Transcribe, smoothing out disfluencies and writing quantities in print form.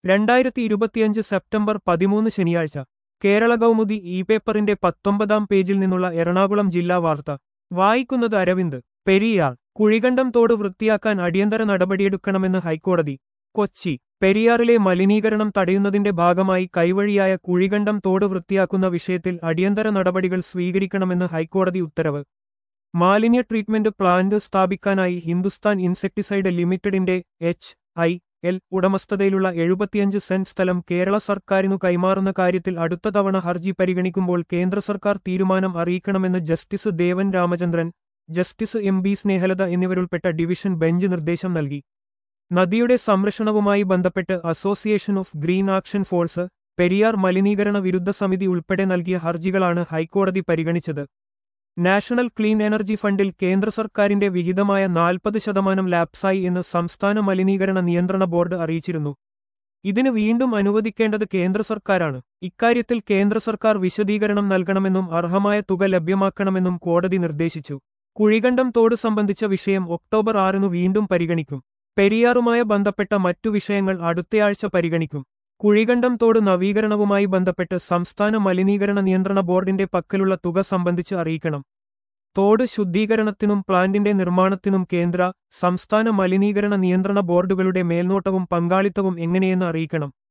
2025 September 13 ശനിയാഴ്ച Kerala Kaumudi E പേപ്പറിന്റെ 19-ാം പേജിൽ നിന്നുള്ള എറണാകുളം ജില്ലാ വാർത്ത വായിക്കുന്നത് അരവിന്ദ്. പെരിയാർ കുഴികണ്ടം തോട് വൃത്തിയാക്കാൻ അടിയന്തര നടപടിയെടുക്കണമെന്ന് ഹൈക്കോടതി. കൊച്ചി പെരിയാറിലെ മലിനീകരണം തടയുന്നതിന്റെ ഭാഗമായി കൈവഴിയായ കുഴികണ്ടം തോട് വൃത്തിയാക്കുന്ന വിഷയത്തിൽ അടിയന്തര നടപടികൾ സ്വീകരിക്കണമെന്ന് ഹൈക്കോടതി ഉത്തരവ്. മാലിന്യ ട്രീറ്റ്മെന്റ് പ്ലാന്റ് സ്ഥാപിക്കാനായി ഹിന്ദുസ്ഥാൻ ഇൻസെക്ടിസൈഡ് ലിമിറ്റഡിന്റെ HIL ഉടമസ്ഥതയിലുള്ള 75 സെന്റ് സ്ഥലം കേരള സർക്കാരിനു കൈമാറുന്ന കാര്യത്തിൽ അടുത്ത തവണ ഹർജി പരിഗണിക്കുമ്പോൾ കേന്ദ്ര സർക്കാർ തീരുമാനം അറിയിക്കണമെന്ന് justice Devan Ramachandran, justice MB Snehalatha എന്നിവരുൾപ്പെട്ട ഡിവിഷൻ ബെഞ്ച് നിർദ്ദേശം നൽകി. നദിയുടെ സംരക്ഷണവുമായി ബന്ധപ്പെട്ട് association of green action force, Periyar മലിനീകരണ വിരുദ്ധ സമിതി ഉൾപ്പെടെ നൽകിയ ഹർജികളാണ് ഹൈക്കോടതി പരിഗണിച്ചത്. നാഷണൽ ക്ലീൻ എനർജി ഫണ്ടിൽ കേന്ദ്ര സർക്കാരിന്റെ വിഹിതമായ 40% ലാപ്സായി എന്ന് സംസ്ഥാന മലിനീകരണ നിയന്ത്രണ ബോർഡ് അറിയിച്ചിരുന്നു. ഇതിന് വീണ്ടും അനുവദിക്കേണ്ടത് കേന്ദ്ര സർക്കാരാണ്. ഇക്കാര്യത്തിൽ കേന്ദ്ര സർക്കാർ വിശദീകരണം നൽകണമെന്നും അർഹമായ തുക ലഭ്യമാക്കണമെന്നും കോടതി നിർദ്ദേശിച്ചു. കുഴികണ്ടം തോട് സംബന്ധിച്ച വിഷയം ഒക്ടോബർ 6 വീണ്ടും പരിഗണിക്കും. പെരിയാറുമായി ബന്ധപ്പെട്ട മറ്റു വിഷയങ്ങൾ അടുത്തയാഴ്ച പരിഗണിക്കും. കുഴികണ്ടം തോട് നവീകരണവുമായി ബന്ധപ്പെട്ട് സംസ്ഥാന മലിനീകരണ നിയന്ത്രണ ബോർഡിന്റെ പക്കലുള്ള തുക സംബന്ധിച്ച് അറിയിക്കണം. തോട് ശുദ്ധീകരണത്തിനും പ്ലാന്റിന്റെ നിർമ്മാണത്തിനും കേന്ദ്ര, സംസ്ഥാന മലിനീകരണ നിയന്ത്രണ ബോർഡുകളുടെ മേൽനോട്ടവും പങ്കാളിത്തവും എങ്ങനെയെന്ന് അറിയിക്കണം.